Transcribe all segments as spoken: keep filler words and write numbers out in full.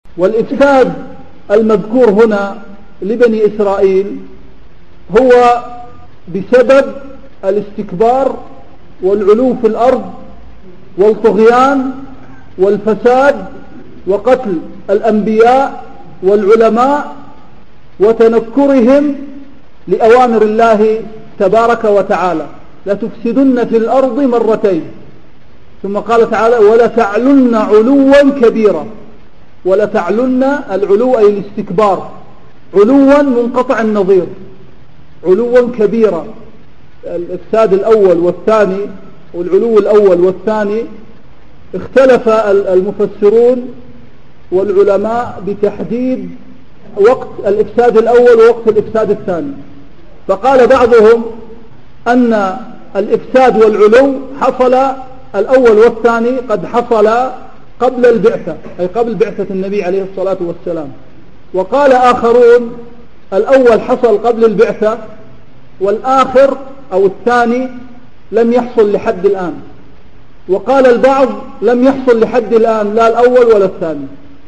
والإفساد المذكور هنا لبني إسرائيل هو بسبب الاستكبار والعلو في الأرض والطغيان والفساد وقتل الأنبياء والعلماء وتنكرهم لأوامر الله تبارك وتعالى. لتفسدن في الأرض مرتين، ثم قال تعالى ولتعلن علوا كبيرا. ولتعلن العلو أي الاستكبار، علوا منقطع النظير، علوا كبيرا. الإفساد الأول والثاني والعلو الأول والثاني اختلف المفسرون والعلماء بتحديد وقت الإفساد الأول ووقت الإفساد الثاني. فقال بعضهم أن الإفساد والعلو حصل الأول والثاني قد حصل قبل البعثة، أي قبل بعثة النبي عليه الصلاة والسلام. وقال آخرون الأول حصل قبل البعثة والآخر أو الثاني لم يحصل لحد الآن. وقال البعض لم يحصل لحد الآن لا الأول ولا الثاني.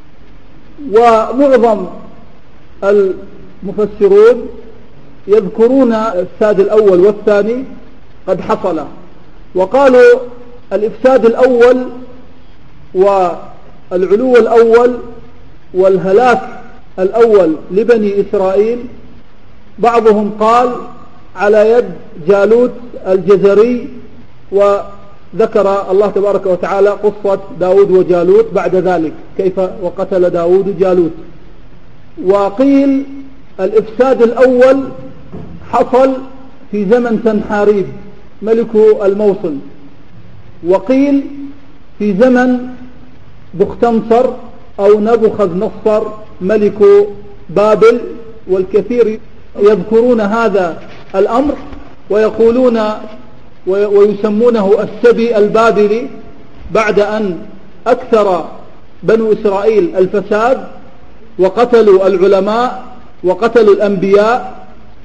ومعظم المفسرون يذكرون الإفساد الأول والثاني قد حصل، وقالوا الإفساد الأول والعلو الأول والهلاك الأول لبني إسرائيل بعضهم قال على يد جالوت الجزري، وذكر الله تبارك وتعالى قصة داود وجالوت بعد ذلك كيف وقتل داود جالوت. وقيل الإفساد الأول حصل في زمن سنحاريب ملك الموصل، وقيل في زمن بختنصر أو نبوخذ نصر ملك بابل. والكثير يذكرون هذا الأمر ويقولون ويسمونه السبي البابلي، بعد أن أكثر بنو إسرائيل الفساد وقتلوا العلماء وقتلوا الأنبياء،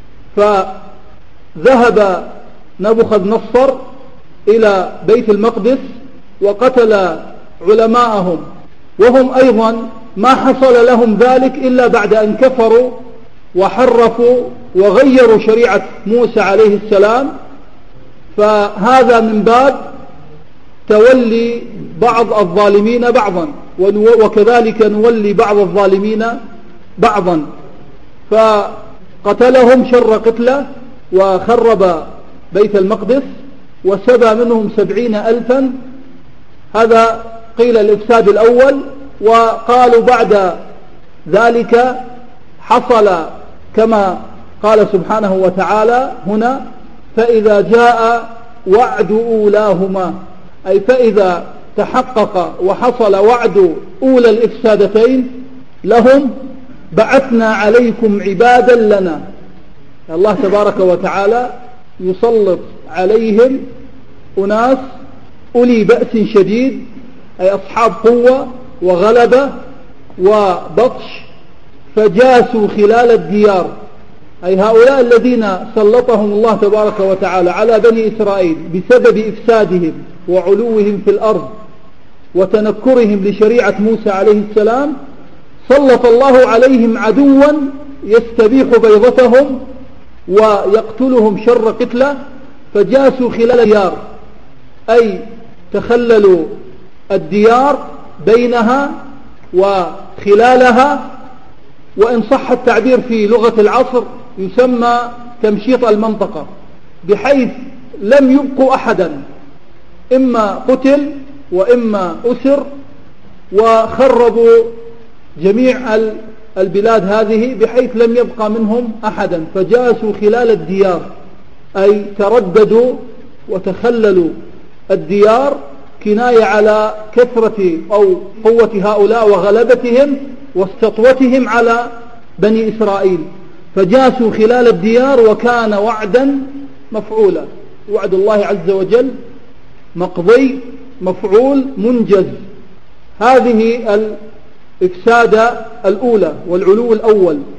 فذهب نبوخذ نصر إلى بيت المقدس وقتل علماءهم، وهم أيضا ما حصل لهم ذلك إلا بعد أن كفروا وحرفوا وغيروا شريعة موسى عليه السلام. فهذا من باب تولي بعض الظالمين بعضا، وكذلك نولي بعض الظالمين بعضا. فقتلهم شر قتله وخرب بيت المقدس وسبى منهم سبعين ألفا. هذا قيل الإفساد الأول. وقالوا بعد ذلك حصل كما قال سبحانه وتعالى هنا فإذا جاء وعد أولاهما، أي فإذا تحقق وحصل وعد أولى الإفسادتين لهم بعثنا عليكم عبادا لنا. الله تبارك وتعالى يسلط عليهم أناس أولي بأس شديد، أي أصحاب قوة وغلبة وبطش، فجاسوا خلال الديار، أي هؤلاء الذين سلطهم الله تبارك وتعالى على بني إسرائيل بسبب إفسادهم وعلوهم في الأرض وتنكرهم لشريعة موسى عليه السلام، سلط الله عليهم عدوا يستبيح بيضتهم ويقتلهم شر قتله، فجاسوا خلال الديار، أي تخللوا الديار بينها وخلالها، وإن صح التعبير في لغة العصر يسمى تمشيط المنطقة، بحيث لم يبقوا أحدا، إما قتل وإما أسر، وخربوا جميع البلاد هذه بحيث لم يبقى منهم أحدا. فجاسوا خلال الديار، أي ترددوا وتخللوا الديار، كناية على كثرة أو قوة هؤلاء وغلبتهم واستطوتهم على بني إسرائيل. فجاسوا خلال الديار وكان وعدا مفعولا، وعد الله عز وجل مقضي مفعول منجز. هذه الإفسادة الأولى والعلو الأول.